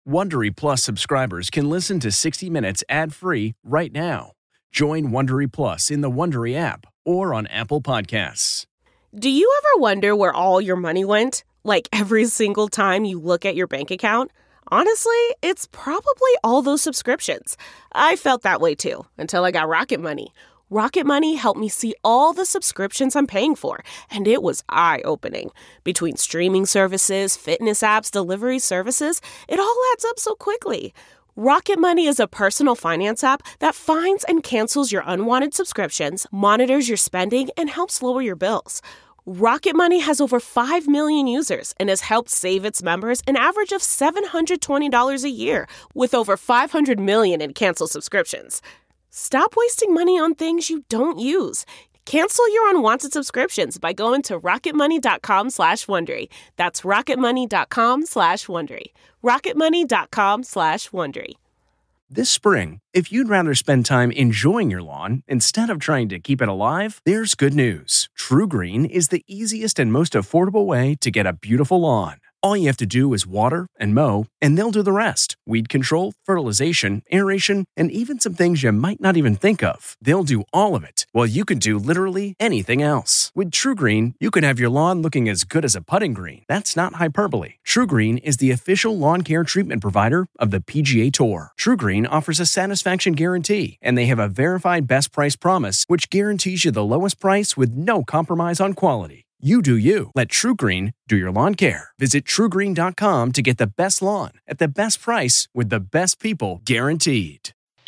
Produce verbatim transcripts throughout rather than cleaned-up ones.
Wondery Plus subscribers can listen to sixty minutes ad-free right now. Join Wondery Plus in the Wondery app or on Apple Podcasts. Do you ever wonder where all your money went? Like every single time you look at your bank account? Honestly, it's probably all those subscriptions. I felt that way too, until I got Rocket Money. Rocket Money helped me see all the subscriptions I'm paying for, and it was eye-opening. Between streaming services, fitness apps, delivery services, it all adds up so quickly. Rocket Money is a personal finance app that finds and cancels your unwanted subscriptions, monitors your spending, and helps lower your bills. Rocket Money has over five million users and has helped save its members an average of seven hundred twenty dollars a year, with over five hundred million in canceled subscriptions. Stop wasting money on things you don't use. Cancel your unwanted subscriptions by going to rocketmoney.com slash Wondery. That's rocketmoney.com slash Wondery. rocketmoney.com slash Wondery. This spring, if you'd rather spend time enjoying your lawn instead of trying to keep it alive, there's good news. True Green is the easiest and most affordable way to get a beautiful lawn. All you have to do is water and mow, and they'll do the rest. Weed control, fertilization, aeration, and even some things you might not even think of. They'll do all of it, while you can do literally anything else. With True Green, you can have your lawn looking as good as a putting green. That's not hyperbole. True Green is the official lawn care treatment provider of the P G A Tour. True Green offers a satisfaction guarantee, and they have a verified best price promise, which guarantees you the lowest price with no compromise on quality. You do you. Let True Green do your lawn care. Visit true green dot com to get the best lawn at the best price with the best people guaranteed.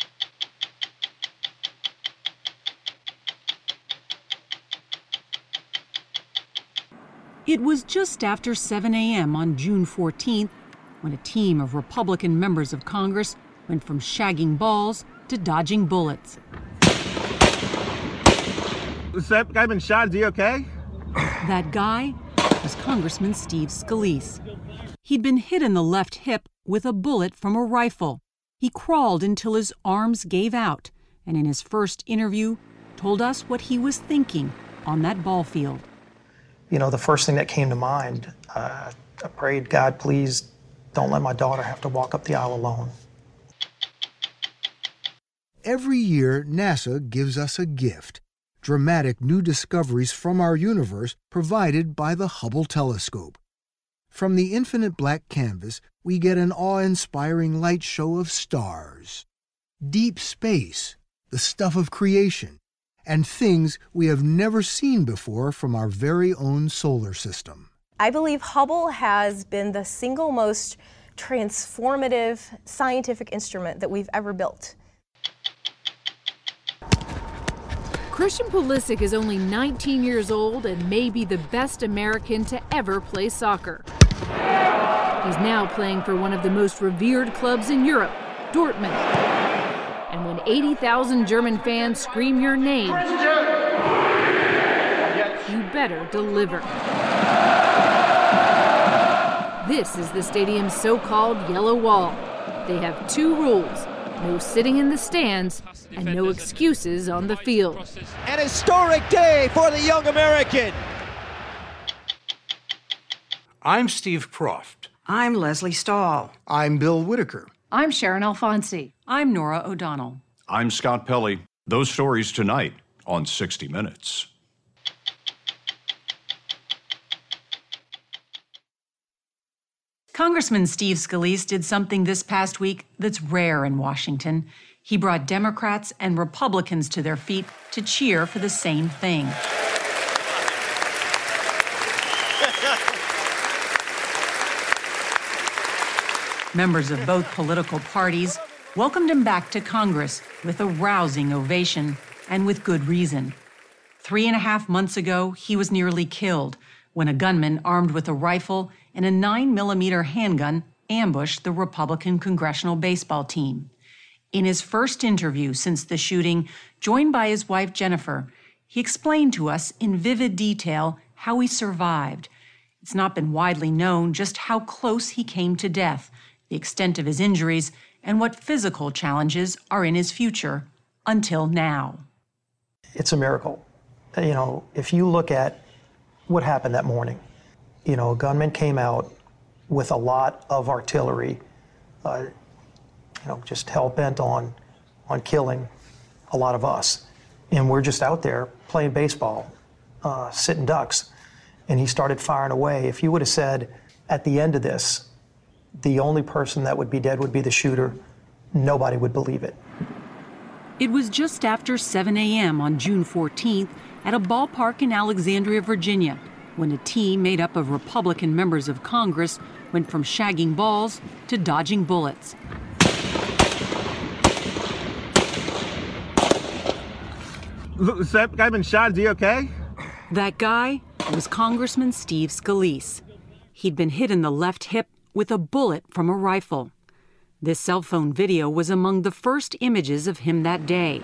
It was just after seven a.m. on June fourteenth when a team of Republican members of Congress went from shagging balls to dodging bullets. Has that guy been shot? Is he okay? That guy was Congressman Steve Scalise. He'd been hit in the left hip with a bullet from a rifle. He crawled until his arms gave out, and in his first interview, told us what he was thinking on that ball field. You know, the first thing that came to mind, uh, I prayed, God, please don't let my daughter have to walk up the aisle alone. Every year, NASA gives us a gift. Dramatic new discoveries from our universe provided by the Hubble telescope. From the infinite black canvas, we get an awe-inspiring light show of stars, deep space, the stuff of creation, and things we have never seen before from our very own solar system. I believe Hubble has been the single most transformative scientific instrument that we've ever built. Christian Pulisic is only nineteen years old and may be the best American to ever play soccer. He's now playing for one of the most revered clubs in Europe, Dortmund. And when eighty thousand German fans scream your name, you better deliver. This is the stadium's so-called yellow wall. They have two rules: no sitting in the stands and no excuses on the field. An historic day for the young American. I'm Steve Croft. I'm Leslie Stahl. I'm Bill Whitaker. I'm Sharon Alfonsi. I'm Nora O'Donnell. I'm Scott Pelley. Those stories tonight on sixty minutes. Congressman Steve Scalise did something this past week that's rare in Washington. He brought Democrats and Republicans to their feet to cheer for the same thing. Members of both political parties welcomed him back to Congress with a rousing ovation, and with good reason. Three and a half months ago, he was nearly killed when a gunman armed with a rifle and a nine millimeter handgun ambushed the Republican congressional baseball team. In his first interview since the shooting, joined by his wife Jennifer, he explained to us in vivid detail how he survived. It's not been widely known just how close he came to death, the extent of his injuries, and what physical challenges are in his future until now. It's a miracle. You know, if you look at what happened that morning, you know, a gunman came out with a lot of artillery uh, you know, just hell-bent on, on killing a lot of us. And we're just out there playing baseball, uh, sitting ducks, and he started firing away. If you would have said at the end of this, the only person that would be dead would be the shooter, nobody would believe it. It was just after seven a.m. on June fourteenth at a ballpark in Alexandria, Virginia, when a team made up of Republican members of Congress went from shagging balls to dodging bullets. Has that guy been shot? Is he okay? That guy was Congressman Steve Scalise. He'd been hit in the left hip with a bullet from a rifle. This cell phone video was among the first images of him that day.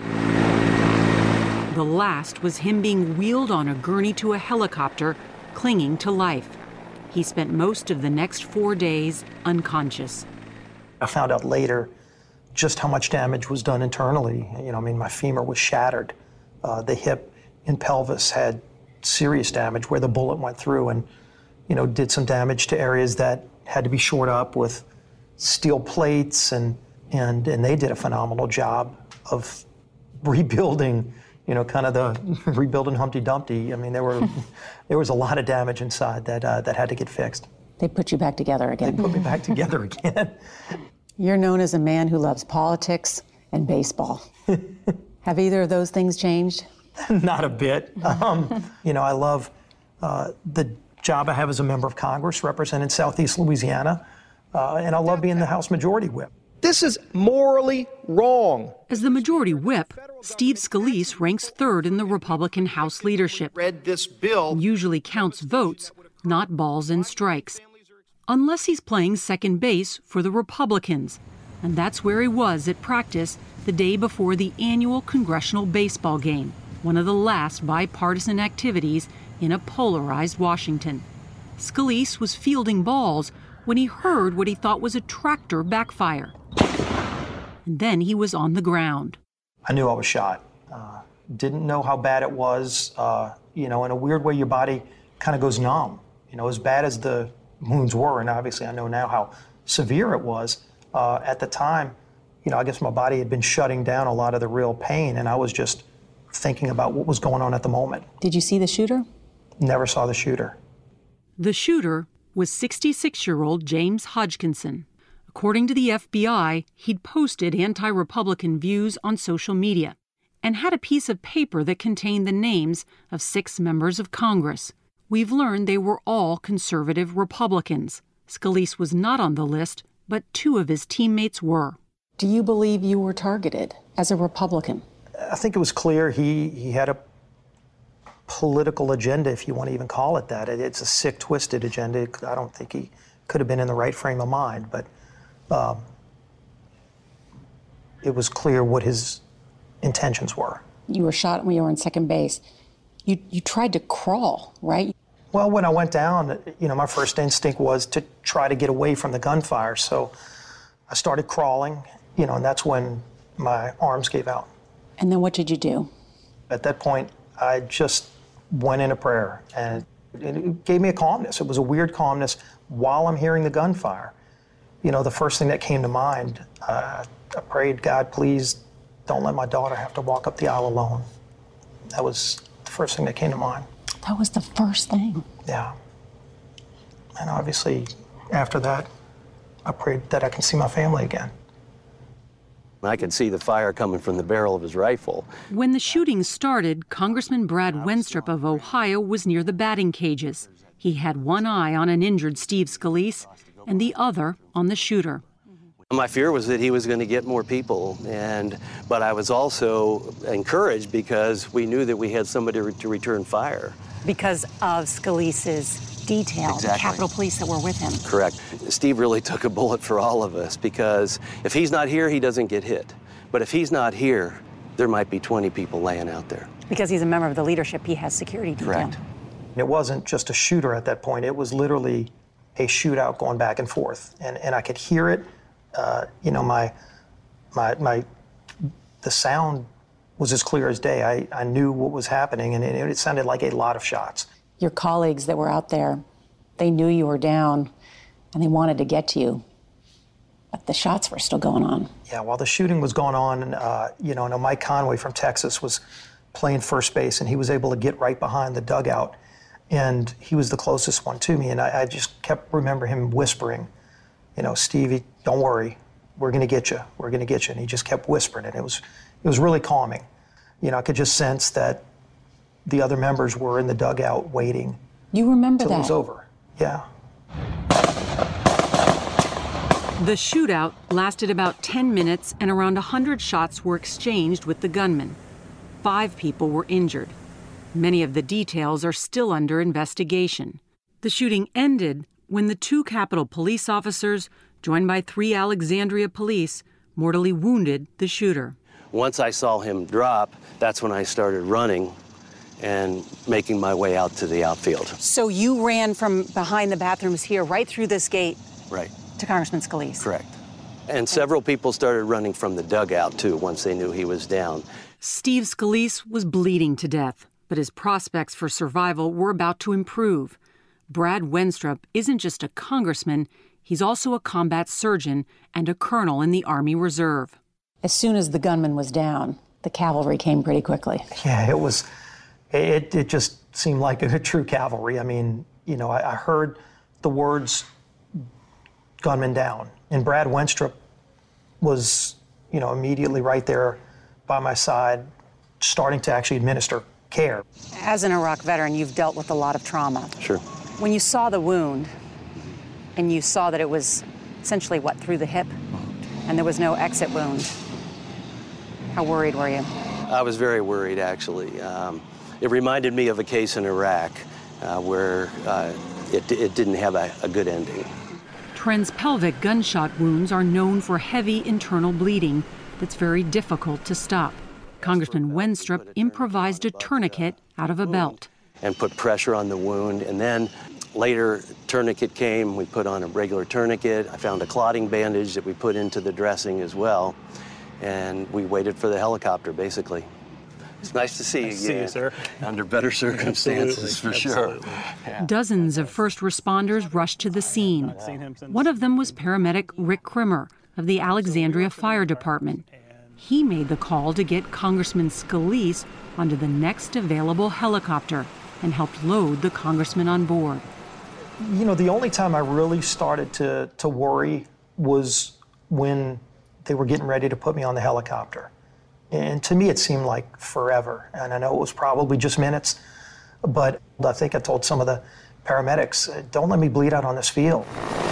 The last was him being wheeled on a gurney to a helicopter, clinging to life. He spent most of the next four days unconscious. I found out later just how much damage was done internally. You know, I mean, my femur was shattered. Uh, the hip and pelvis had serious damage where the bullet went through and, you know, did some damage to areas that had to be shored up with steel plates, and, and, and they did a phenomenal job of rebuilding, you know, kind of the rebuilding Humpty Dumpty. I mean, there were there was a lot of damage inside that uh, that had to get fixed. They put you back together again. They put me back together again. You're known as a man who loves politics and baseball. Have either of those things changed? Not a bit. Um, you know, I love uh, the job I have as a member of Congress representing Southeast Louisiana, uh, and I love being the House Majority Whip. This is morally wrong. As the Majority Whip, Steve Scalise ranks third in the Republican House leadership. Read this bill. Usually counts votes, not balls and strikes. Unless he's playing second base for the Republicans. And that's where he was at practice the day before the annual congressional baseball game, one of the last bipartisan activities in a polarized Washington. Scalise was fielding balls when he heard what he thought was a tractor backfire. And then he was on the ground. I knew I was shot. Uh, didn't know how bad it was. Uh, you know, in a weird way, your body kind of goes numb. You know, as bad as the wounds were, and obviously I know now how severe it was, uh, at the time, you know, I guess my body had been shutting down a lot of the real pain, and I was just thinking about what was going on at the moment. Did you see the shooter? Never saw the shooter. The shooter was sixty-six-year-old James Hodgkinson. According to the F B I, he'd posted anti-Republican views on social media and had a piece of paper that contained the names of six members of Congress. We've learned they were all conservative Republicans. Scalise was not on the list, but two of his teammates were. Do you believe you were targeted as a Republican? I think it was clear he, he had a political agenda, if you want to even call it that. It's a sick, twisted agenda. I don't think he could have been in the right frame of mind, but um, it was clear what his intentions were. You were shot when you were on second base. You, you tried to crawl, right? Well, when I went down, you know, my first instinct was to try to get away from the gunfire. So I started crawling, you know, and that's when my arms gave out. And then what did you do? At that point, I just went into prayer, and it gave me a calmness. It was a weird calmness while I'm hearing the gunfire. You know, the first thing that came to mind, uh, I prayed, God, please don't let my daughter have to walk up the aisle alone. That was the first thing that came to mind. That was the first thing. Yeah. And obviously, after that, I prayed that I can see my family again. I could see the fire coming from the barrel of his rifle. When the shooting started, Congressman Brad Wenstrup of Ohio was near the batting cages. He had one eye on an injured Steve Scalise and the other on the shooter. My fear was that he was going to get more people, and but I was also encouraged because we knew that we had somebody to return fire. Because of Scalise's detail, Exactly. The Capitol Police that were with him. Correct. Steve really took a bullet for all of us, because if he's not here, he doesn't get hit. But if he's not here, there might be twenty people laying out there. Because he's a member of the leadership, he has security detail. Correct. It wasn't just a shooter at that point. It was literally a shootout going back and forth. And, and I could hear it. Uh, you know, my, my, my, the sound was as clear as day. I, I knew what was happening, and it, it sounded like a lot of shots. Your colleagues that were out there, they knew you were down, and they wanted to get to you. But the shots were still going on. Yeah, while the shooting was going on, uh, you know, Mike Conway from Texas was playing first base, and he was able to get right behind the dugout. And he was the closest one to me, and I, I just kept remember him whispering, you know, Stevie, don't worry, we're going to get you, we're going to get you. And he just kept whispering it. It was, it was really calming. You know, I could just sense that the other members were in the dugout waiting. You remember till that? It was over. Yeah. The shootout lasted about ten minutes, and around one hundred shots were exchanged with the gunman. Five people were injured. Many of the details are still under investigation. The shooting ended when the two Capitol police officers, joined by three Alexandria police, mortally wounded the shooter. Once I saw him drop, that's when I started running and making my way out to the outfield. So you ran from behind the bathrooms here right through this gate? Right. To Congressman Scalise? Correct. And several people started running from the dugout, too, once they knew he was down. Steve Scalise was bleeding to death, but his prospects for survival were about to improve. Brad Wenstrup isn't just a congressman, he's also a combat surgeon and a colonel in the Army Reserve. As soon as the gunman was down, the cavalry came pretty quickly. Yeah, it was, it, it just seemed like a true cavalry. I mean, you know, I, I heard the words, gunman down, and Brad Wenstrup was, you know, immediately right there by my side, starting to actually administer care. As an Iraq veteran, you've dealt with a lot of trauma. Sure. When you saw the wound, and you saw that it was essentially, what, through the hip, and there was no exit wound, how worried were you? I was very worried, actually. Um, it reminded me of a case in Iraq uh, where uh, it, it didn't have a, a good ending. Transpelvic gunshot wounds are known for heavy internal bleeding that's very difficult to stop. Congressman Wenstrup improvised a tourniquet out of a belt. And put pressure on the wound, and then later tourniquet came, we put on a regular tourniquet. I found a clotting bandage that we put into the dressing as well, and we waited for the helicopter, basically. It's nice to see you nice again. To see you, sir. Under better circumstances, for sure. Yeah. Dozens of first responders rushed to the scene. One of them was paramedic Rick Krimmer of the Alexandria Fire Department. He made the call to get Congressman Scalise onto the next available helicopter and helped load the congressman on board. You know, the only time I really started to, to worry was when they were getting ready to put me on the helicopter. And to me, it seemed like forever. And I know it was probably just minutes, but I think I told some of the paramedics, don't let me bleed out on this field.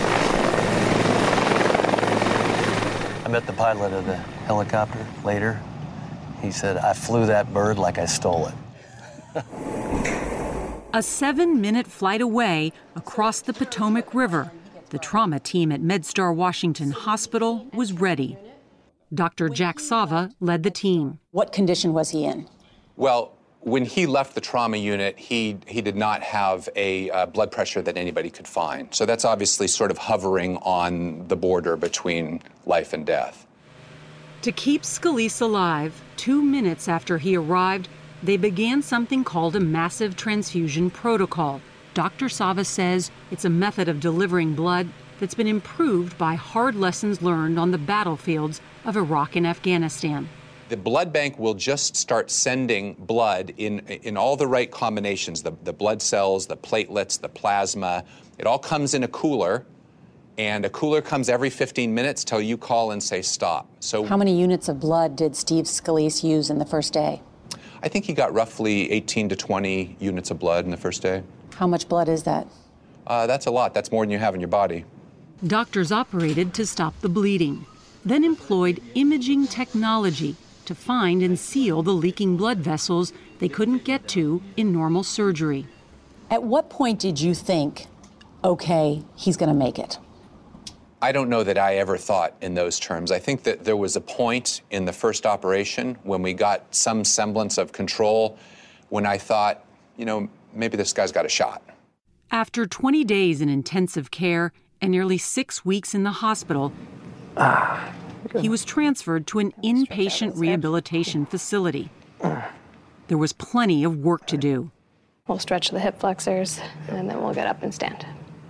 I met the pilot of the helicopter later. He said, I flew that bird like I stole it. A seven-minute flight away across the Potomac River, the trauma team at MedStar Washington Hospital was ready. Doctor Jack Sava led the team. What condition was he in? Well, when he left the trauma unit, he, he did not have a uh, blood pressure that anybody could find. So that's obviously sort of hovering on the border between life and death. To keep Scalise alive, two minutes after he arrived, they began something called a massive transfusion protocol. Doctor Sava says it's a method of delivering blood that's been improved by hard lessons learned on the battlefields of Iraq and Afghanistan. The blood bank will just start sending blood in, in all the right combinations, the, the blood cells, the platelets, the plasma. It all comes in a cooler, and a cooler comes every fifteen minutes till you call and say stop. So how many units of blood did Steve Scalise use in the first day? I think he got roughly eighteen to twenty units of blood in the first day. How much blood is that? Uh, that's a lot. That's more than you have in your body. Doctors operated to stop the bleeding, then employed imaging technology to find and seal the leaking blood vessels they couldn't get to in normal surgery. At what point did you think, okay, he's going to make it? I don't know that I ever thought in those terms. I think that there was a point in the first operation when we got some semblance of control when I thought, you know, maybe this guy's got a shot. After twenty days in intensive care and nearly six weeks in the hospital, ah, he was transferred to an inpatient rehabilitation facility. There was plenty of work to do. We'll stretch the hip flexors, and then we'll get up and stand.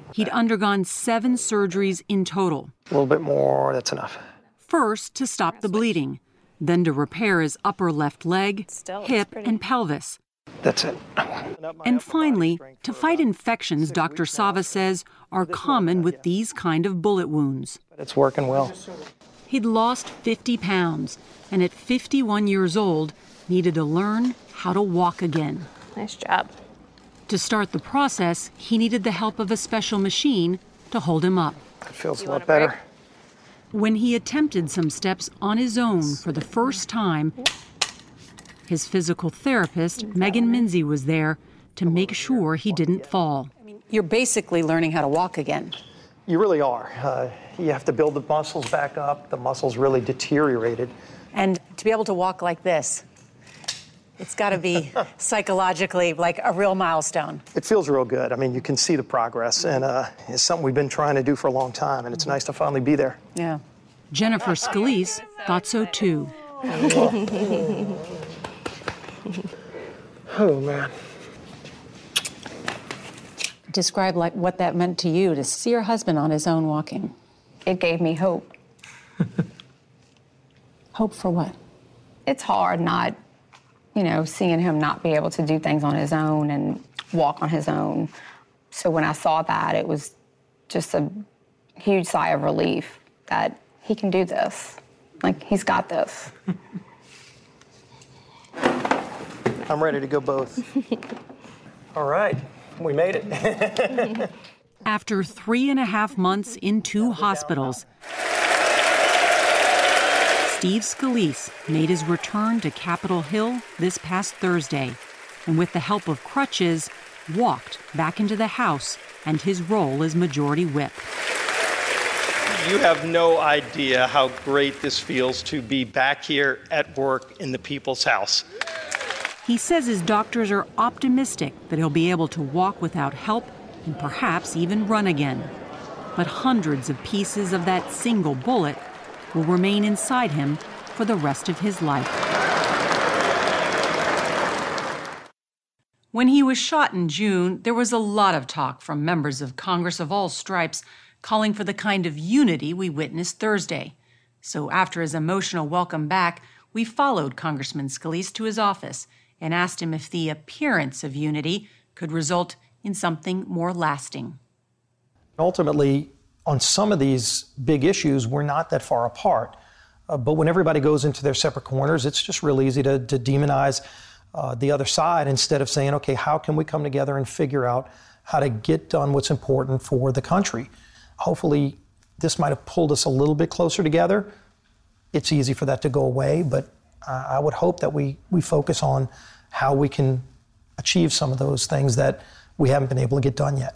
He'd undergone seven surgeries in total. A little bit more, that's enough. First, to stop the bleeding, then to repair his upper left leg, Still, hip, and pelvis. That's it. And finally, to fight infections Doctor Sava says are common with these kind of bullet wounds. It's working well. He'd lost fifty pounds, and at fifty-one years old, needed to learn how to walk again. Nice job. To start the process, he needed the help of a special machine to hold him up. It feels a lot better. When he attempted some steps on his own for the first time, his physical therapist, Megan Minzy, was there to make sure he didn't fall. You're basically learning how to walk again. You really are. Uh, you have to build the muscles back up. The muscles really deteriorated. And to be able to walk like this, it's got to be psychologically like a real milestone. It feels real good. I mean, you can see the progress, and uh, it's something we've been trying to do for a long time, and it's nice to finally be there. Yeah. Jennifer Scalise thought so too. Oh, man. Describe like what that meant to you to see your husband on his own walking. It gave me hope. Hope for what? It's hard not, you know, seeing him not be able to do things on his own and walk on his own. So when I saw that, it was just a huge sigh of relief that he can do this. Like, he's got this. I'm ready to go both. All right, we made it. After three and a half months in two hospitals, Steve Scalise made his return to Capitol Hill this past Thursday, and with the help of crutches, walked back into the House and his role as Majority Whip. You have no idea how great this feels to be back here at work in the People's House. He says his doctors are optimistic that he'll be able to walk without help and perhaps even run again. But hundreds of pieces of that single bullet will remain inside him for the rest of his life. When he was shot in June, there was a lot of talk from members of Congress of all stripes calling for the kind of unity we witnessed Thursday. So after his emotional welcome back, we followed Congressman Scalise to his office and asked him if the appearance of unity could result in something more lasting. Ultimately, on some of these big issues, we're not that far apart. Uh, but when everybody goes into their separate corners, it's just real easy to, to demonize uh, the other side instead of saying, okay, how can we come together and figure out how to get done what's important for the country? Hopefully, this might have pulled us a little bit closer together. It's easy for that to go away, but uh, I would hope that we, we focus on how we can achieve some of those things that we haven't been able to get done yet.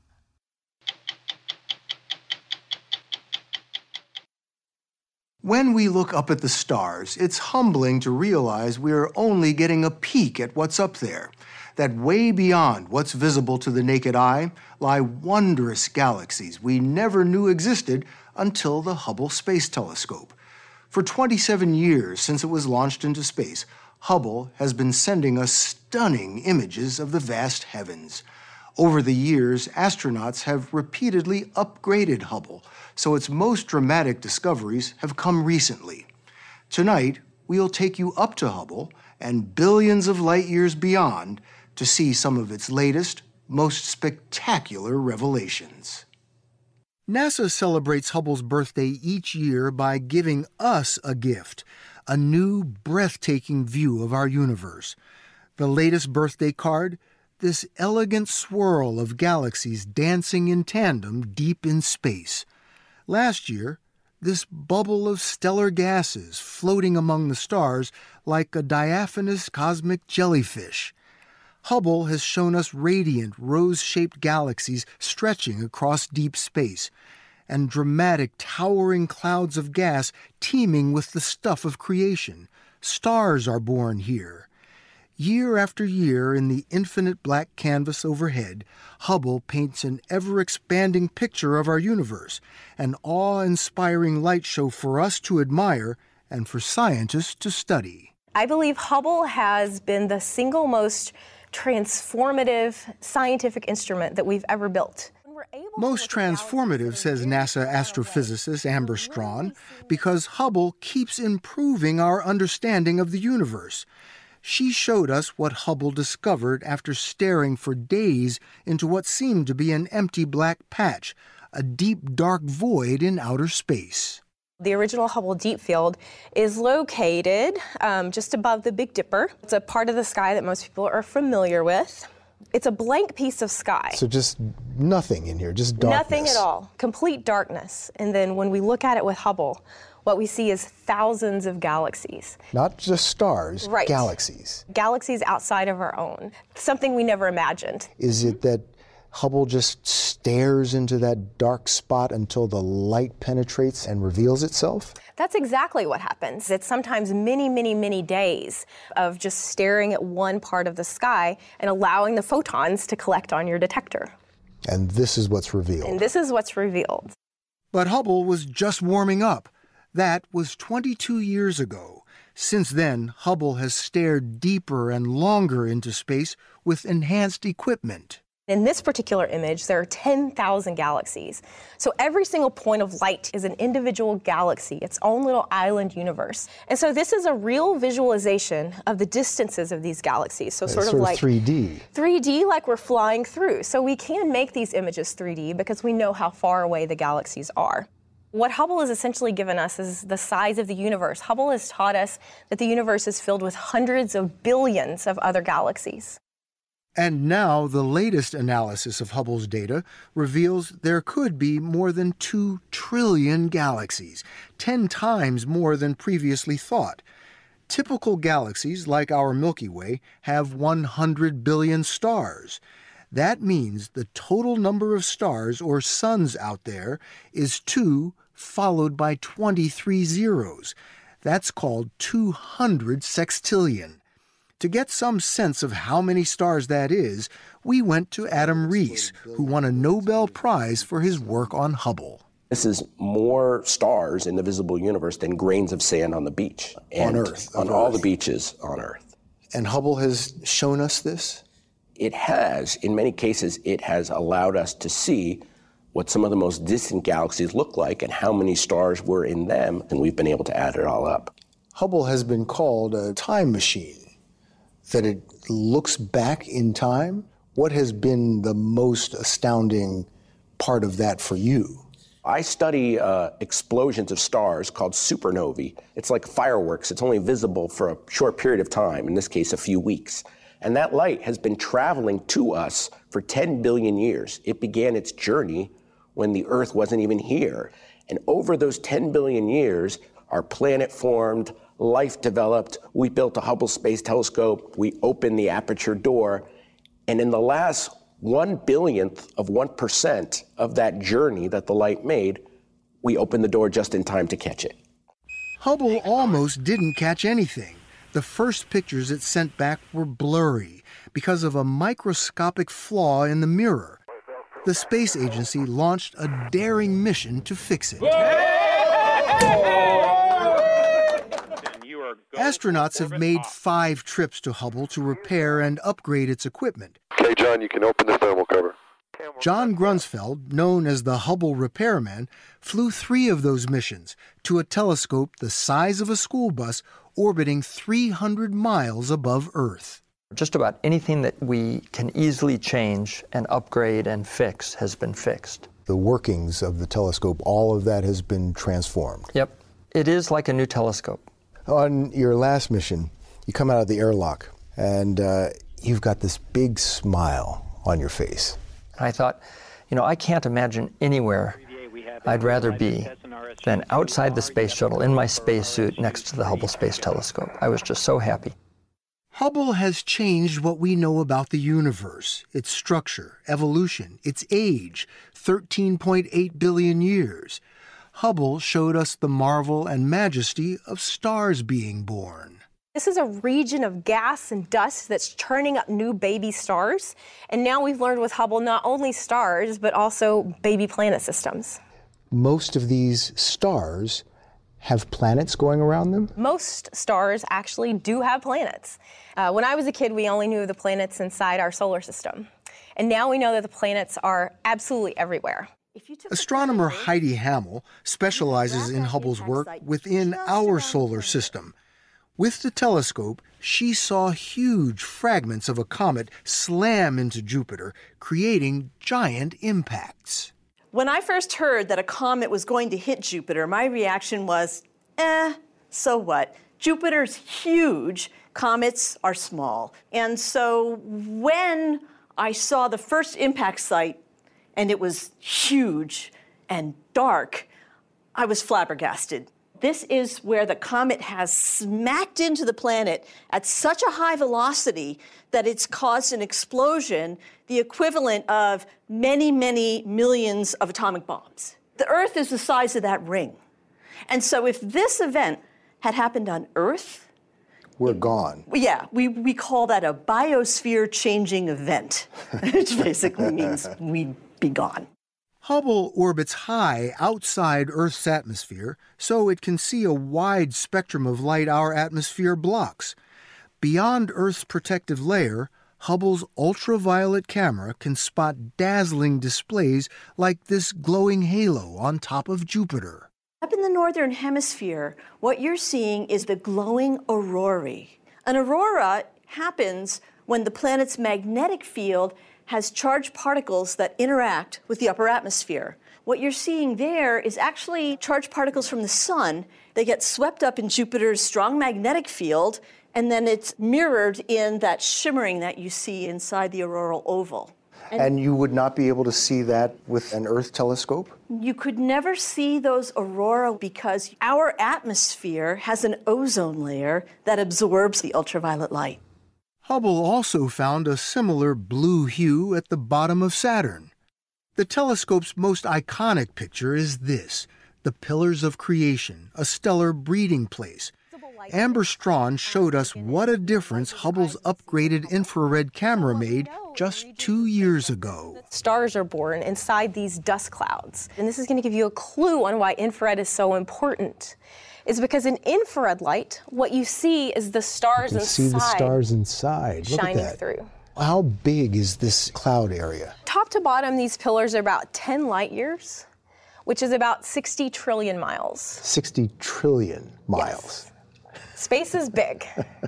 When we look up at the stars, it's humbling to realize we're only getting a peek at what's up there, that way beyond what's visible to the naked eye lie wondrous galaxies we never knew existed until the Hubble Space Telescope. For twenty-seven years since it was launched into space, Hubble has been sending us stunning images of the vast heavens. Over the years, astronauts have repeatedly upgraded Hubble, so its most dramatic discoveries have come recently. Tonight, we'll take you up to Hubble and billions of light years beyond to see some of its latest, most spectacular revelations. NASA celebrates Hubble's birthday each year by giving us a gift, a new, breathtaking view of our universe. The latest birthday card? This elegant swirl of galaxies dancing in tandem deep in space. Last year, this bubble of stellar gases floating among the stars like a diaphanous cosmic jellyfish. Hubble has shown us radiant, rose-shaped galaxies stretching across deep space, and dramatic, towering clouds of gas teeming with the stuff of creation. Stars are born here. Year after year, in the infinite black canvas overhead, Hubble paints an ever-expanding picture of our universe, an awe-inspiring light show for us to admire and for scientists to study. I believe Hubble has been the single most transformative scientific instrument that we've ever built. were able Most transformative, says NASA astrophysicist Amber Strawn, because Hubble keeps improving our understanding of the universe. She showed us what Hubble discovered after staring for days into what seemed to be an empty black patch, a deep, dark void in outer space. The original Hubble Deep Field is located um, just above the Big Dipper. It's a part of the sky that most people are familiar with. It's a blank piece of sky. So just nothing in here, just darkness. Nothing at all, complete darkness. And then when we look at it with Hubble, what we see is thousands of galaxies. Not just stars, right. Galaxies. Galaxies outside of our own, something we never imagined. Is it that Hubble just stares into that dark spot until the light penetrates and reveals itself? That's exactly what happens. It's sometimes many, many, many days of just staring at one part of the sky and allowing the photons to collect on your detector. And this is what's revealed. And this is what's revealed. But Hubble was just warming up. That was twenty-two years ago. Since then, Hubble has stared deeper and longer into space with enhanced equipment. In this particular image, there are ten thousand galaxies. So every single point of light is an individual galaxy, its own little island universe. And so this is a real visualization of the distances of these galaxies. So sort, sort of of like three D. three D, like we're flying through. So we can make these images three D because we know how far away the galaxies are. What Hubble has essentially given us is the size of the universe. Hubble has taught us that the universe is filled with hundreds of billions of other galaxies. And now the latest analysis of Hubble's data reveals there could be more than two trillion galaxies, ten times more than previously thought. Typical galaxies, like our Milky Way, have one hundred billion stars. That means the total number of stars or suns out there is two followed by twenty-three zeros. That's called two hundred sextillion. To get some sense of how many stars that is, we went to Adam Rees, who won a Nobel Prize for his work on Hubble. This is more stars in the visible universe than grains of sand on the beach. On Earth. On all the beaches on Earth. And Hubble has shown us this? It has. In many cases, it has allowed us to see what some of the most distant galaxies look like and how many stars were in them, and we've been able to add it all up. Hubble has been called a time machine, that it looks back in time. What has been the most astounding part of that for you? I study uh, explosions of stars called supernovae. It's like fireworks. It's only visible for a short period of time, in this case, a few weeks. And that light has been traveling to us for ten billion years. It began its journey when the Earth wasn't even here. And over those ten billion years, our planet formed, life developed, we built a Hubble Space Telescope, we opened the aperture door, and in the last one billionth of one percent of that journey that the light made, we opened the door just in time to catch it. Hubble almost didn't catch anything. The first pictures it sent back were blurry because of a microscopic flaw in the mirror. The space agency launched a daring mission to fix it. Astronauts have made five trips to Hubble to repair and upgrade its equipment. Okay, John, you can open the thermal cover. John Grunsfeld, known as the Hubble repairman, flew three of those missions to a telescope the size of a school bus orbiting three hundred miles above Earth. Just about anything that we can easily change and upgrade and fix has been fixed. The workings of the telescope, all of that has been transformed. Yep. It is like a new telescope. On your last mission, you come out of the airlock, and uh, you've got this big smile on your face. I thought, you know, I can't imagine anywhere I'd rather be than outside the space shuttle in my spacesuit next to the Hubble Space Telescope. I was just so happy. Hubble has changed what we know about the universe, its structure, evolution, its age, thirteen point eight billion years. Hubble showed us the marvel and majesty of stars being born. This is a region of gas and dust that's churning up new baby stars. And now we've learned with Hubble not only stars, but also baby planet systems. Most of these stars have planets going around them? Most stars actually do have planets. Uh, when I was a kid, we only knew of the planets inside our solar system. And now we know that the planets are absolutely everywhere. Astronomer Heidi Hammel specializes in Hubble's work within our solar system. With the telescope, she saw huge fragments of a comet slam into Jupiter, creating giant impacts. When I first heard that a comet was going to hit Jupiter, my reaction was, eh, so what? Jupiter's huge, comets are small. And so when I saw the first impact site, and it was huge and dark, I was flabbergasted. This is where the comet has smacked into the planet at such a high velocity that it's caused an explosion, the equivalent of many, many millions of atomic bombs. The Earth is the size of that ring. And so if this event had happened on Earth, we're gone. Yeah, we, we call that a biosphere-changing event, which basically means we'd be gone. Hubble orbits high outside Earth's atmosphere, so it can see a wide spectrum of light our atmosphere blocks. Beyond Earth's protective layer, Hubble's ultraviolet camera can spot dazzling displays like this glowing halo on top of Jupiter. Up in the northern hemisphere, what you're seeing is the glowing aurorae. An aurora happens when the planet's magnetic field has charged particles that interact with the upper atmosphere. What you're seeing there is actually charged particles from the sun. They get swept up in Jupiter's strong magnetic field, and then it's mirrored in that shimmering that you see inside the auroral oval. And, and you would not be able to see that with an Earth telescope? You could never see those aurora because our atmosphere has an ozone layer that absorbs the ultraviolet light. Hubble also found a similar blue hue at the bottom of Saturn. The telescope's most iconic picture is this, the Pillars of Creation, a stellar breeding place. Amber Strawn showed us what a difference Hubble's upgraded infrared camera made just two years ago. Stars are born inside these dust clouds, and this is going to give you a clue on why infrared is so important. Is because in infrared light, what you see is the stars you can inside. See the stars inside. Look shining at that. Through. How big is this cloud area? Top to bottom, these pillars are about ten light years, which is about sixty trillion miles. sixty trillion miles. Yes. Space is big.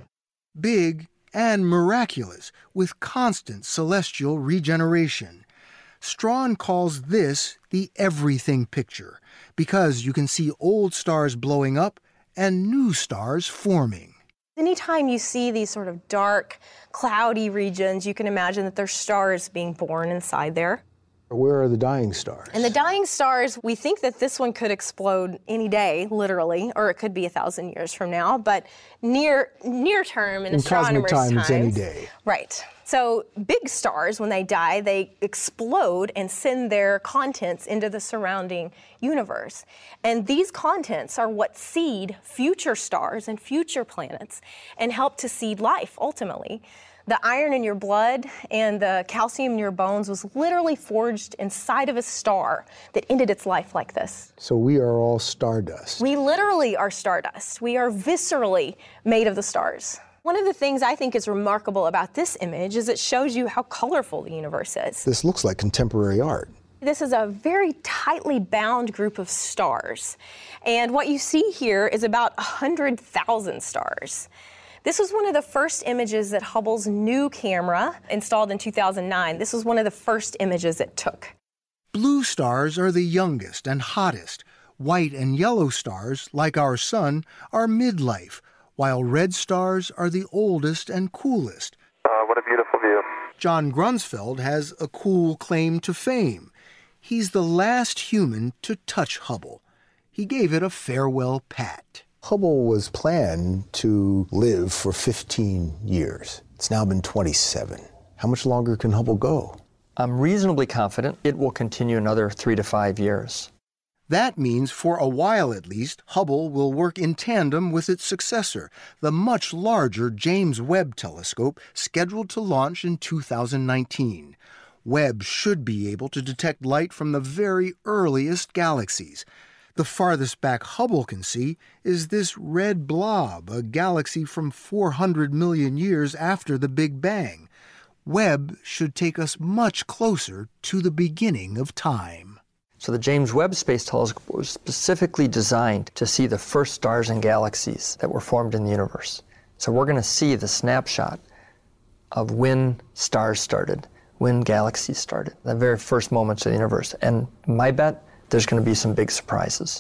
Big and miraculous, with constant celestial regeneration. Strawn calls this the everything picture, because you can see old stars blowing up and new stars forming. Anytime you see these sort of dark, cloudy regions, you can imagine that there's stars being born inside there. Where are the dying stars? And the dying stars, we think that this one could explode any day, literally, or it could be a thousand years from now, but near near term in, in astronomers' cosmic time, times, it's any day. Right. So big stars, when they die, they explode and send their contents into the surrounding universe. And these contents are what seed future stars and future planets and help to seed life, ultimately. The iron in your blood and the calcium in your bones was literally forged inside of a star that ended its life like this. So we are all stardust. We literally are stardust. We are viscerally made of the stars. One of the things I think is remarkable about this image is it shows you how colorful the universe is. This looks like contemporary art. This is a very tightly bound group of stars. And what you see here is about one hundred thousand stars. This was one of the first images that Hubble's new camera, installed in two thousand nine, this was one of the first images it took. Blue stars are the youngest and hottest. White and yellow stars, like our sun, are midlife, while red stars are the oldest and coolest. Uh, what a beautiful view. John Grunsfeld has a cool claim to fame. He's the last human to touch Hubble. He gave it a farewell pat. Hubble was planned to live for fifteen years. It's now been twenty-seven. How much longer can Hubble go? I'm reasonably confident it will continue another three to five years. That means, for a while at least, Hubble will work in tandem with its successor, the much larger James Webb Telescope, scheduled to launch in two thousand nineteen. Webb should be able to detect light from the very earliest galaxies. The farthest back Hubble can see is this red blob, a galaxy from four hundred million years after the Big Bang. Webb should take us much closer to the beginning of time. So the James Webb Space Telescope was specifically designed to see the first stars and galaxies that were formed in the universe. So we're going to see the snapshot of when stars started, when galaxies started, the very first moments of the universe. And my bet, there's going to be some big surprises.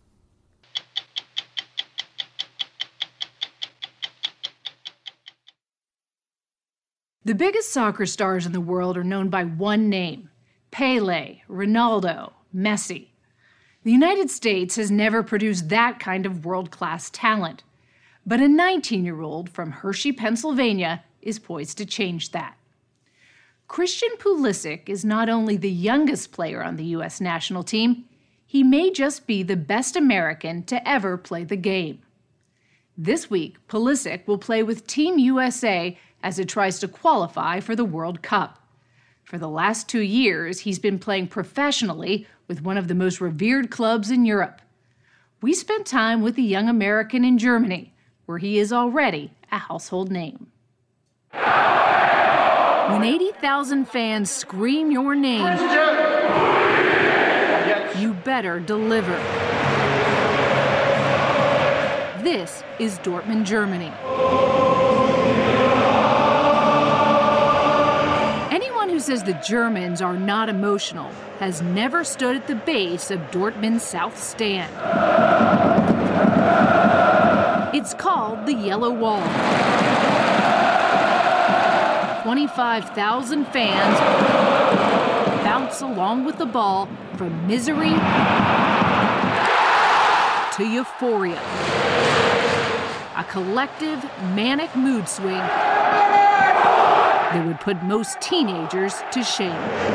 The biggest soccer stars in the world are known by one name: Pele, Ronaldo, Messi. The United States has never produced that kind of world-class talent. But a nineteen-year-old from Hershey, Pennsylvania is poised to change that. Christian Pulisic is not only the youngest player on the U S national team, he may just be the best American to ever play the game. This week, Pulisic will play with Team U S A as it tries to qualify for the World Cup. For the last two years, he's been playing professionally with one of the most revered clubs in Europe. We spent time with the young American in Germany, where he is already a household name. When eighty thousand fans scream your name, you better deliver. This is Dortmund, Germany. Anyone who says the Germans are not emotional has never stood at the base of Dortmund's South Stand. It's called the Yellow Wall. twenty-five thousand fans bounce along with the ball from misery to euphoria. A collective, manic mood swing that would put most teenagers to shame.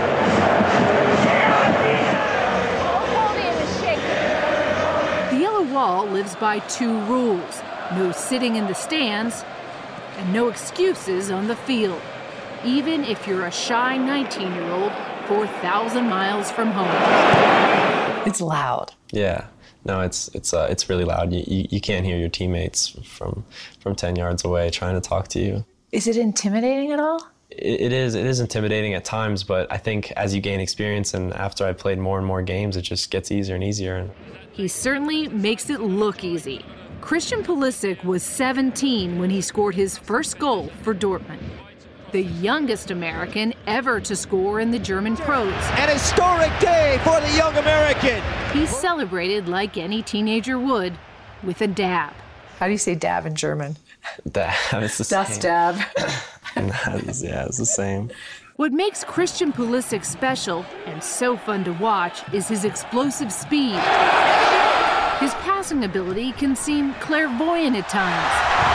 The Yellow Wall lives by two rules: no sitting in the stands and no excuses on the field, even if you're a shy nineteen-year-old four thousand miles from home. It's loud. Yeah. No, it's it's uh, it's really loud. You, you you can't hear your teammates from from ten yards away trying to talk to you. Is it intimidating at all? It, it is. It is intimidating at times, but I think as you gain experience and after I played more and more games, it just gets easier and easier. He certainly makes it look easy. Christian Pulisic was seventeen when he scored his first goal for Dortmund, the youngest American ever to score in the German pros. An historic day for the young American. He celebrated like any teenager would, with a dab. How do you say dab in German? Dab, it's the Das same. dab. Is, yeah, it's the same. What makes Christian Pulisic special and so fun to watch is his explosive speed. His passing ability can seem clairvoyant at times.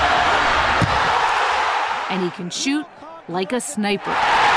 And he can shoot like a sniper.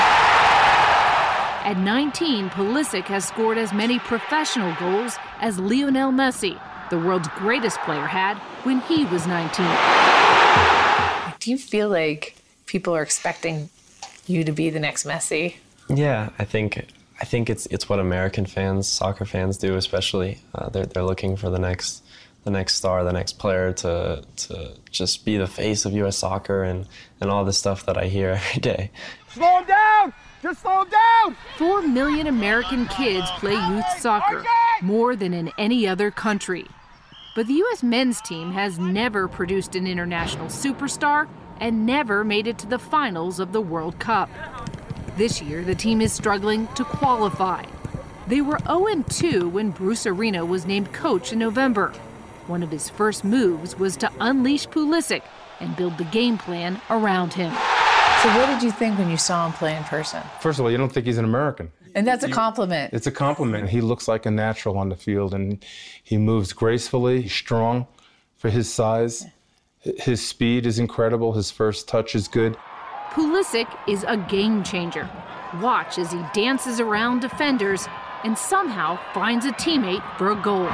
At nineteen, Pulisic has scored as many professional goals as Lionel Messi, the world's greatest player, had when he was nineteen. Do you feel like people are expecting you to be the next Messi? Yeah, I think I think it's it's what American fans, soccer fans, do especially. Uh, they're they're looking for the next the next star, the next player to to just be the face of U S soccer and and all the stuff that I hear every day. Slow him down! Just slow him down! Four million American kids play youth soccer, more than in any other country. But the U S men's team has never produced an international superstar and never made it to the finals of the World Cup. This year, the team is struggling to qualify. They were oh and two when Bruce Arena was named coach in November. One of his first moves was to unleash Pulisic and build the game plan around him. So what did you think when you saw him play in person? First of all, you don't think he's an American. And that's a compliment. It's a compliment. He looks like a natural on the field, and he moves gracefully. He's strong for his size. His speed is incredible. His first touch is good. Pulisic is a game changer. Watch as he dances around defenders and somehow finds a teammate for a goal.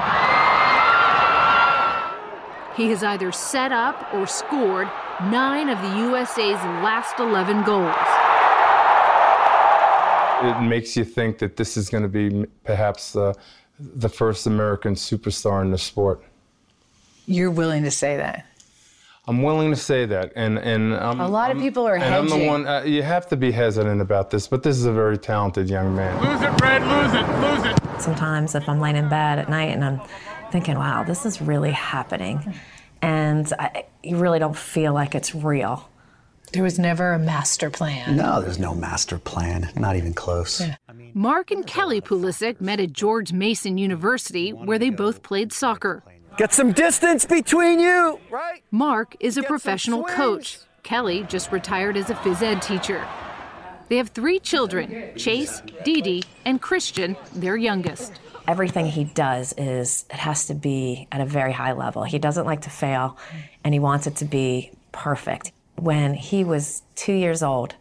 He has either set up or scored nine of the U S A's last eleven goals. It makes you think that this is going to be perhaps uh, the first American superstar in the sport. You're willing to say that? I'm willing to say that, and and I'm, A lot of I'm- people are and I'm the hedging. one. Uh, you have to be hesitant about this, but this is a very talented young man. Lose it, Fred, lose it, lose it. Sometimes if I'm laying in bed at night and I'm thinking, wow, this is really happening, and I, you really don't feel like it's real. There was never a master plan. No, there's no master plan, not even close. Yeah. Mark and Kelly Pulisic met at George Mason University, where they both played soccer. Get some distance between you, right? Mark is a professional coach. Kelly just retired as a phys ed teacher. They have three children, Chase, Dee Dee, and Christian, their youngest. Everything he does is, it has to be at a very high level. He doesn't like to fail, and he wants it to be perfect. When he was two years old,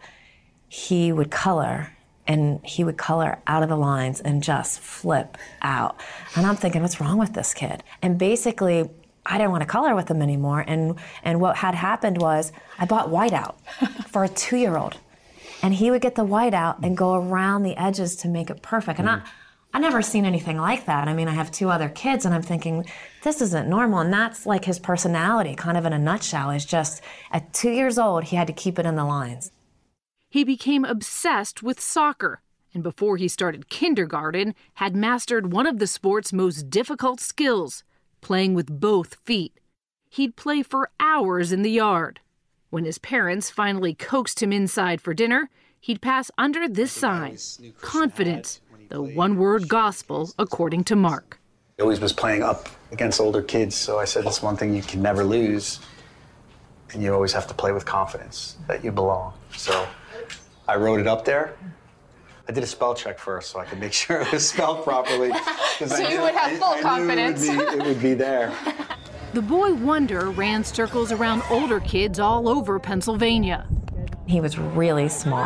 he would color, and he would color out of the lines and just flip out. And I'm thinking, what's wrong with this kid? And basically, I didn't want to color with him anymore. And, and what had happened was I bought whiteout for a two-year-old. And he would get the whiteout and go around the edges to make it perfect. And I, I never seen anything like that. I mean, I have two other kids, and I'm thinking, this isn't normal. And that's like his personality, kind of in a nutshell, is just at two years old, he had to keep it in the lines. He became obsessed with soccer, and before he started kindergarten, had mastered one of the sport's most difficult skills, playing with both feet. He'd play for hours in the yard. When his parents finally coaxed him inside for dinner, he'd pass under this sign, confidence, the one-word gospel according to Mark. He always was playing up against older kids, so I said, it's one thing you can never lose, and you always have to play with confidence that you belong. So I wrote it up there. I did a spell check first so I could make sure it was spelled properly. So you would have full confidence. It would, be, it would be there. The boy wonder ran circles around older kids all over Pennsylvania. He was really small.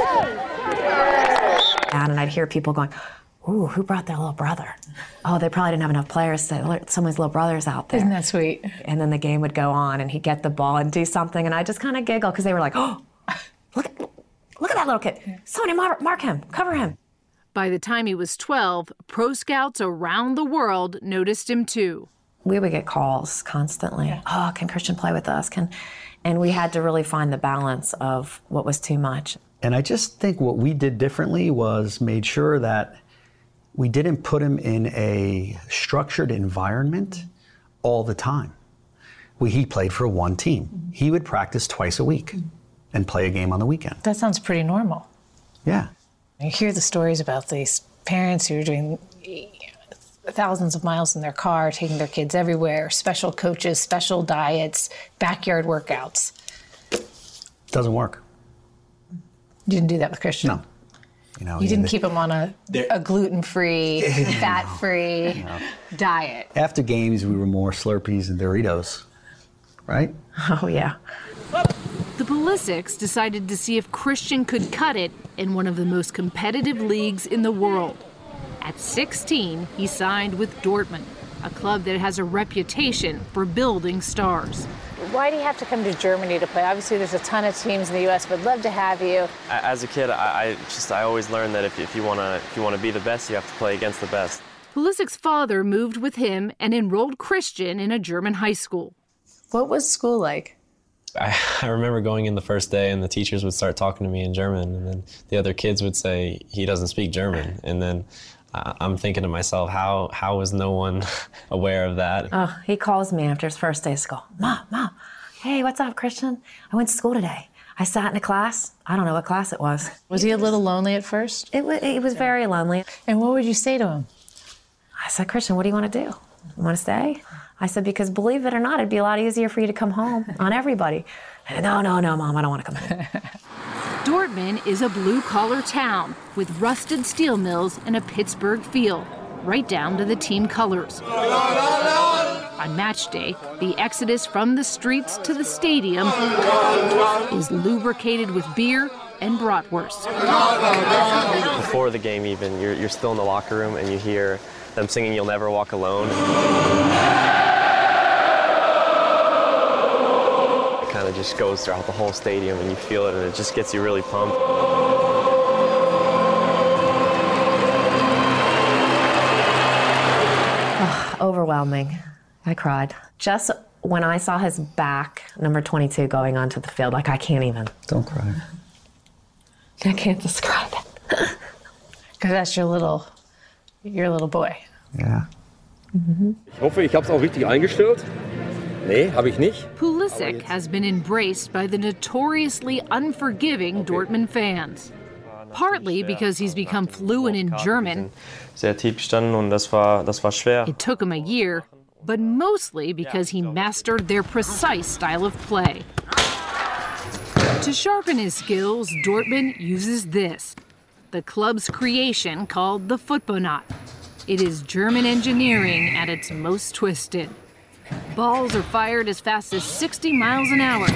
And I'd hear people going, ooh, who brought their little brother? Oh, they probably didn't have enough players to let someone's little brother's out there. Isn't that sweet? And then the game would go on, and he'd get the ball and do something, and I just kind of giggle because they were like, oh, look at, look at that little kid. Somebody mark, mark him, cover him. By the time he was twelve, pro scouts around the world noticed him too. We would get calls constantly. Yeah. Oh, can Christian play with us? Can, and we had to really find the balance of what was too much. And I just think what we did differently was made sure that we didn't put him in a structured environment all the time. We, he played for one team. He would practice twice a week and play a game on the weekend. That sounds pretty normal. Yeah. You hear the stories about these parents who are doing thousands of miles in their car, taking their kids everywhere, special coaches, special diets, backyard workouts. Doesn't work. You didn't do that with Christian? No. You know, you didn't the, keep him on a, a gluten-free, fat-free no. diet. After games, we were more Slurpees and Doritos, right? Oh, yeah. The Pulisics decided to see if Christian could cut it in one of the most competitive leagues in the world. At sixteen, he signed with Dortmund, a club that has a reputation for building stars. Why do you have to come to Germany to play? Obviously, there's a ton of teams in the U S Would love to have you. As a kid, I, I just I always learned that if, if you want to if you want to be the best, you have to play against the best. Pulisic's father moved with him and enrolled Christian in a German high school. What was school like? I, I remember going in the first day, and the teachers would start talking to me in German, and then the other kids would say, he doesn't speak German. And then uh, I'm thinking to myself, how how is no one aware of that? Oh, he calls me after his first day of school. Mom, Mom, hey, what's up, Christian? I went to school today. I sat in a class. I don't know what class it was. Was he a little lonely at first? It was, it was very lonely. And what would you say to him? I said, Christian, what do you want to do? You want to stay? I said, because believe it or not, it'd be a lot easier for you to come home on everybody. And, no, no, no, Mom, I don't want to come home. Dortmund is a blue-collar town with rusted steel mills and a Pittsburgh feel, right down to the team colors. On match day, the exodus from the streets to the stadium is lubricated with beer and bratwurst. Before the game even, you're, you're still in the locker room and you hear them singing You'll Never Walk Alone. It kind of just goes throughout the whole stadium and you feel it and it just gets you really pumped. Oh, overwhelming. I cried. Just When I saw his back, number twenty-two, going onto the field, like I can't even. Don't cry. I can't describe it. Because that's your little, your little boy. Yeah. Mm-hmm. Ich hoffe, ich habe es auch richtig eingestellt. Nee, habe ich nicht. Pulisic has been embraced by the notoriously unforgiving Dortmund fans. Partly because he's become fluent in German. Sehr tief gestanden und das war, das war schwer. It took him a year, but mostly because he mastered their precise style of play. To sharpen his skills, Dortmund uses this, the club's creation called the Footbonaut. It is German engineering at its most twisted. Balls are fired as fast as sixty miles an hour.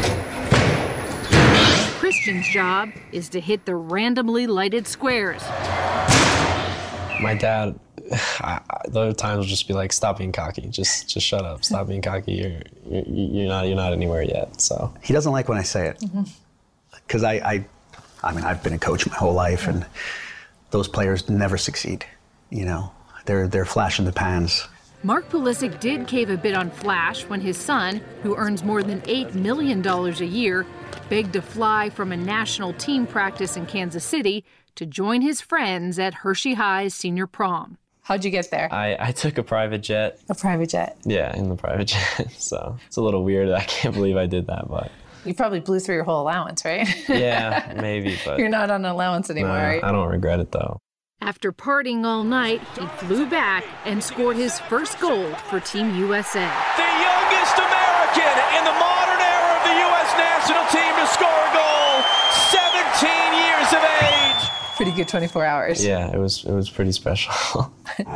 Christian's job is to hit the randomly lighted squares. My dad, I, I, there are times will just be like, "Stop being cocky. Just, just shut up. Stop being cocky. You're, you're, you're not, you're not anywhere yet." So he doesn't like when I say it, because mm-hmm. I, I, I mean, I've been a coach my whole life, and those players never succeed. You know, they're they're flash in the pans. Mark Pulisic did cave a bit on flash when his son, who earns more than eight million dollars a year, begged to fly from a national team practice in Kansas City to join his friends at Hershey High's senior prom. How'd you get there? I, I took a private jet. A private jet? Yeah, in the private jet. So it's a little weird. I can't believe I did that, but. You probably blew through your whole allowance, right? Yeah, maybe, but. You're not on allowance anymore, nah, right? I don't regret it, though. After partying all night, he flew back and scored his first goal for Team U S A. The youngest American in the modern era of the U S national team to score a goal, seventeen years of age. Pretty good twenty-four hours. Yeah, it was it was pretty special.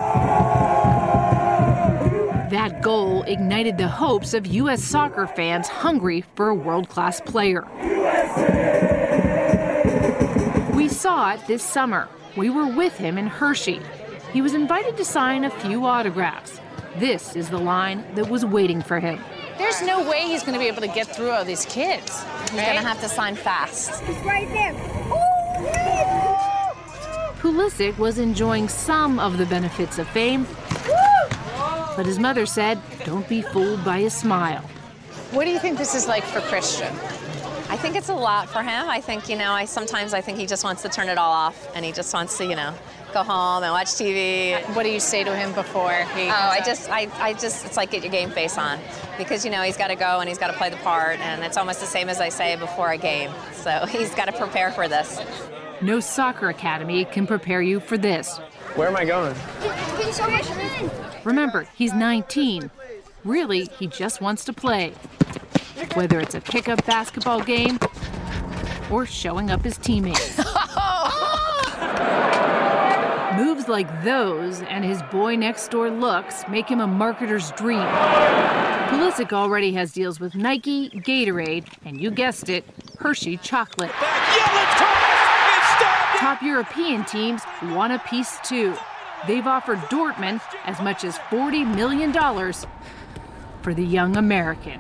That goal ignited the hopes of U S soccer fans hungry for a world-class player. We saw it this summer. We were with him in Hershey. He was invited to sign a few autographs. This is the line that was waiting for him. There's no way he's going to be able to get through all these kids. He's right? going to have to sign fast. He's right there. Pulisic was enjoying some of the benefits of fame, but his mother said, don't be fooled by his smile. What do you think this is like for Christian? I think it's a lot for him. I think, you know, I sometimes I think he just wants to turn it all off, and he just wants to, you know, go home and watch T V. What do you say to him before he Oh, I just, I, I just, it's like get your game face on, because, you know, he's got to go and he's got to play the part, and it's almost the same as I say before a game. So he's got to prepare for this. No soccer academy can prepare you for this. Where am I going? Remember, he's nineteen. Really, he just wants to play. Whether it's a pickup basketball game or showing up his teammates. Moves like those and his boy next door looks make him a marketer's dream. Pulisic already has deals with Nike, Gatorade, and you guessed it, Hershey chocolate. Top European teams want a piece too. They've offered Dortmund as much as forty million dollars for the young American.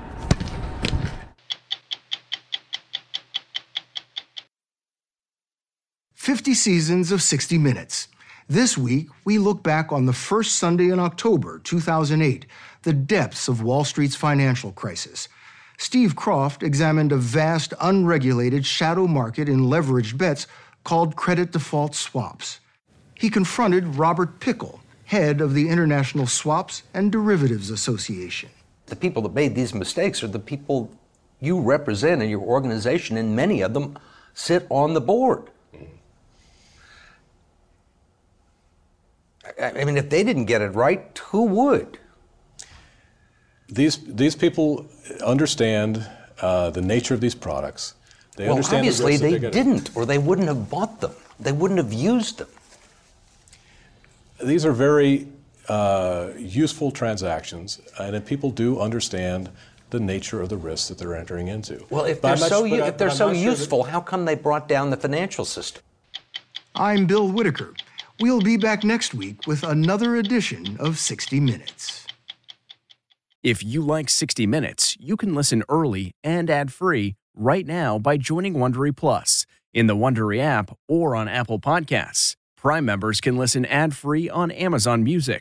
fifty seasons of sixty minutes. This week, we look back on the first Sunday in October two thousand eight, the depths of Wall Street's financial crisis. Steve Kroft examined a vast, unregulated shadow market in leveraged bets called credit default swaps. He confronted Robert Pickle, head of the International Swaps and Derivatives Association. The people that made these mistakes are the people you represent in your organization, and many of them sit on the board. I mean, if they didn't get it right, who would? These these people understand uh, the nature of these products. They well, understand obviously the they that didn't, or they wouldn't have bought them. They wouldn't have used them. These are very uh, useful transactions, and if people do understand the nature of the risks that they're entering into. Well, if But they're I'm so not- but u- I- if they're but I'm so not sure that- useful, how come they brought down the financial system? I'm Bill Whitaker. We'll be back next week with another edition of sixty minutes. If you like sixty minutes, you can listen early and ad-free right now by joining Wondery Plus in the Wondery app or on Apple Podcasts. Prime members can listen ad-free on Amazon Music.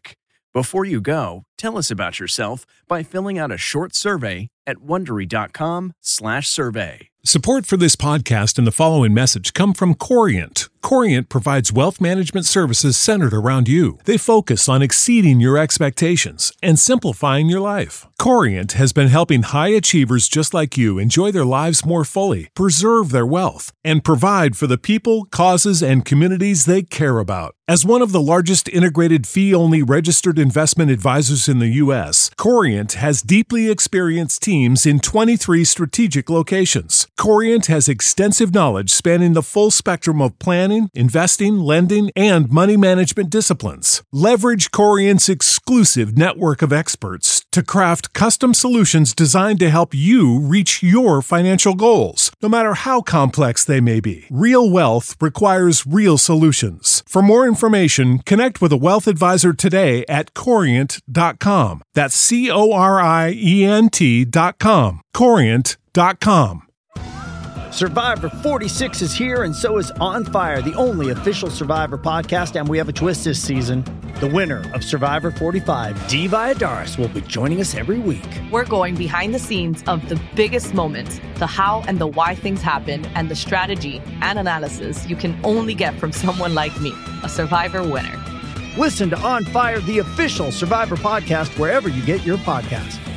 Before you go, tell us about yourself by filling out a short survey at Wondery.com slash survey. Support for this podcast and the following message come from Corient. Corient provides wealth management services centered around you. They focus on exceeding your expectations and simplifying your life. Corient has been helping high achievers just like you enjoy their lives more fully, preserve their wealth, and provide for the people, causes, and communities they care about. As one of the largest integrated fee-only registered investment advisors in the U S, Corient has deeply experienced teams in twenty-three strategic locations. Corient has extensive knowledge spanning the full spectrum of planning, investing, lending, and money management disciplines. Leverage Corient's exclusive network of experts to craft custom solutions designed to help you reach your financial goals, no matter how complex they may be. Real wealth requires real solutions. For more information, connect with a wealth advisor today at corient dot com. That's C O R I E N T dot com. corient dot com. Survivor forty-six is here, and so is On Fire, the only official Survivor podcast, and we have a twist this season. The winner of Survivor forty-five, Dee Valladares, will be joining us every week. We're going behind the scenes of the biggest moments, the how and the why things happen, and the strategy and analysis you can only get from someone like me, a Survivor winner. Listen to On Fire, the official Survivor podcast, wherever you get your podcasts.